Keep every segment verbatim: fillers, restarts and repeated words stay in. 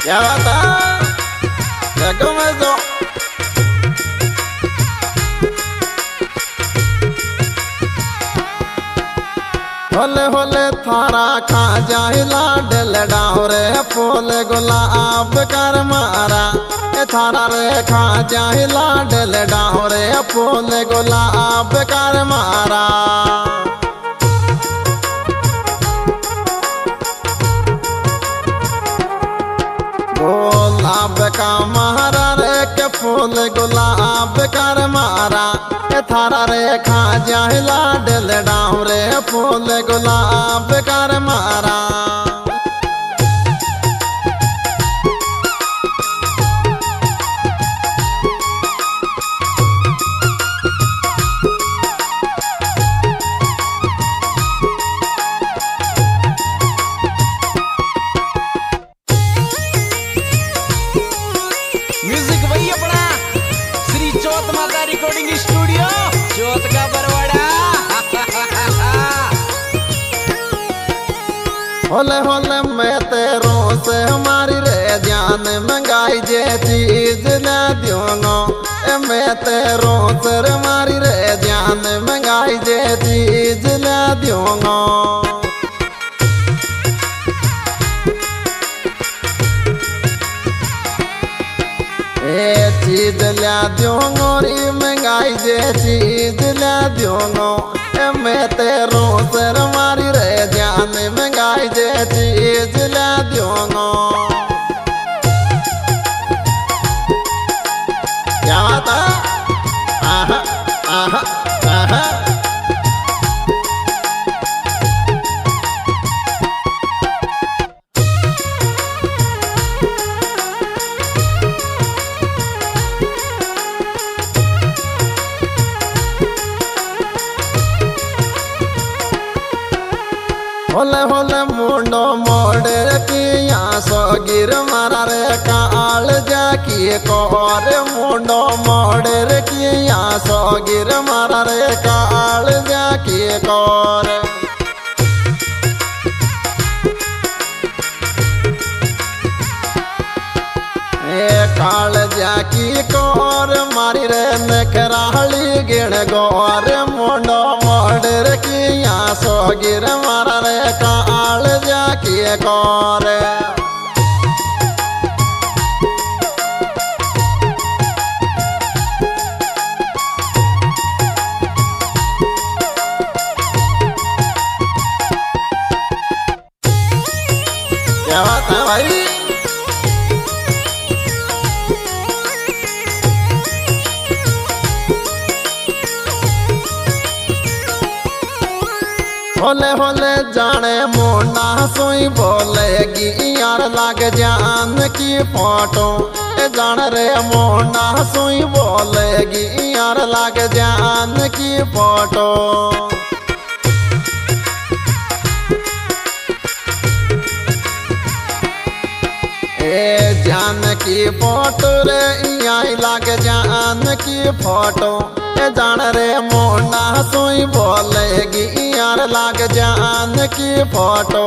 क्या बात है देखो मैं तो होले होले थारा खा जाहिला डल डावरे फूल गुलाब कर मारा ए थारा रे खा जाहिला डल डावरे फूल गुलाब कर मारा गुलाब का मारा रे के फूल गुलाब कर मारा ए थारा रे खा जाहिला डल डावरे फूल गुलाब कर मारा रिकॉर्डिंग स्टूडियो चौथ का बरवाड़ा। होले होले मैं तेरों से हमारी रे जान मंगाई जे चीज न दियोनो ए मैं तेरों से हमारी रे जान मंगाई जे चीज न दियोनो ए चीज ला दियोनो री मंगाई जे चीज ला दियोनो ए मैं तेरों से हमारी रे जान मंगाई जे चीज ला दियोनो क्या बात है आहा आहा आहा होले होले मुंडो मोड़े किया सो गिर मारा रे काल जाकी कोर मुंडो मोड़े किया सो गिर मारा रे काल जाकी कोर ए काल जाकी कोर मारी रे नखराली गिण गोर मुंडो मोड़े किया सो गिर मारा रे काल जाकी कोर क्या बात है भाई होले होले जाने मोना सोई बोलेगी यार लग जान की फोटो ए जान रे मोना सोई बोलेगी यार लग जान की फोटो ए जान की फोटो रे यहाँ लग जान की फोटो ए जान रे मोना सोई बोलेगी यार लग जान की फोटो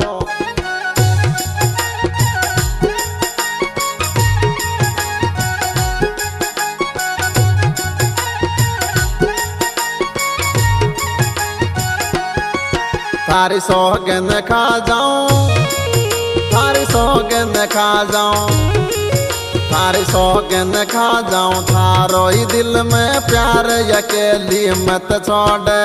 थारी सौगंध खा जाऊं थारी सौगंध खा जाऊं थारी सौगंध खा जाऊं थारो ही दिल में प्यार अकेली मत छोड़े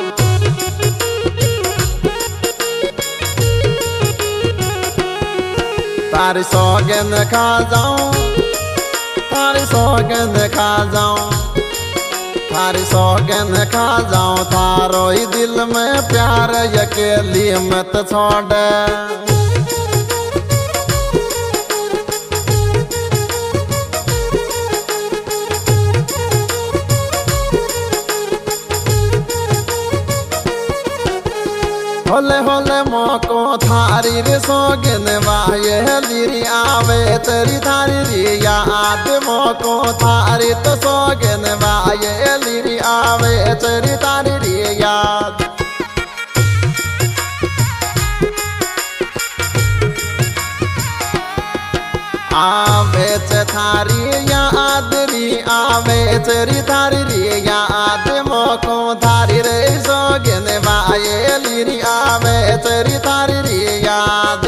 थारी सौगंध खा जाऊं थारी सौगंध खा जाऊं थारी सौगंध खा जाऊं थारो ही दिल में प्यार अकेली मत छोड़े होले होले मोको थारी रे सोगन वाये लिरी आवे तेरी थारी री याद मोको थारी तो सोगन वाये लिरी आवे तेरी थारी री याद आवे च थारी याद री आवे चरी थारी री याद मोको थारी रे सोगन वाये ली आवे चरी थारी री याद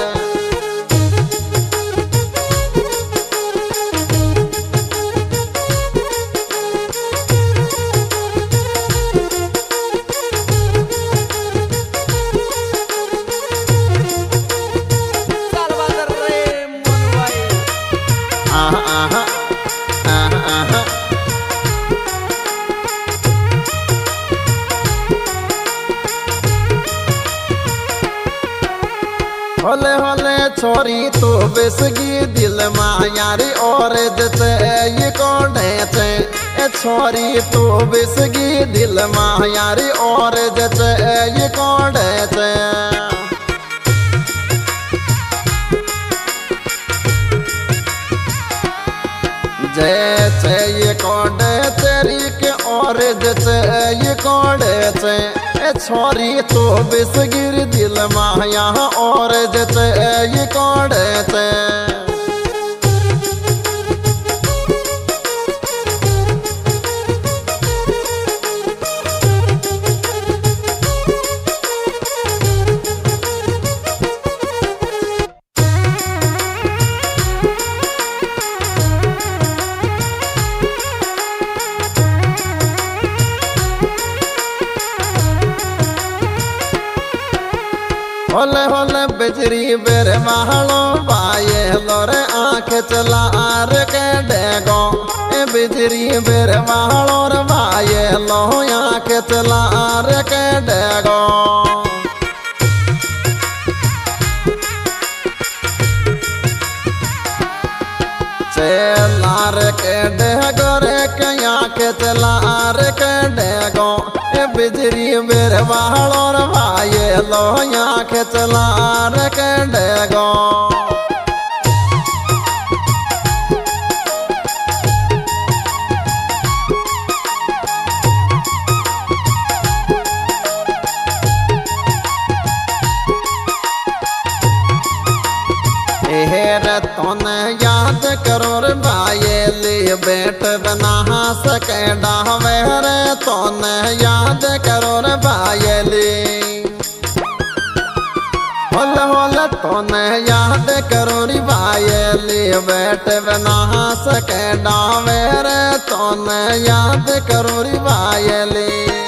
Salvador Re Monuai. आहा आहा आहा आहा होले होले छोरी तो बेसगी दिल मायारी और जते ये कोडे चे ए छोरी तो बेसगी दिल मायारी और जते ये कोडे चे जय जय कोडे तेरी के और जय ये कोडे से ए छोरी तो बिसगिर दिल माया और जय ये कोडे से होले होले बिजरी बेर महलो बाये लोरे आँख चला आर के डेगो ए बिजरी बेर महलो रे बाये लो आँख चला आर के डेगो चलार के डेगो रे के आँख चला आर के डेगो ए बिजरी बेर महलो रे बाये लो आँख चला आर के डेगो हेर तोने याद करो रे बाये ले बेट बना सके डावे रे तोने याद करो रे बाये ले होल होल तोने याद करो रे बाये ले बेट बना सके डावे रे तोने याद करो रे बाये ले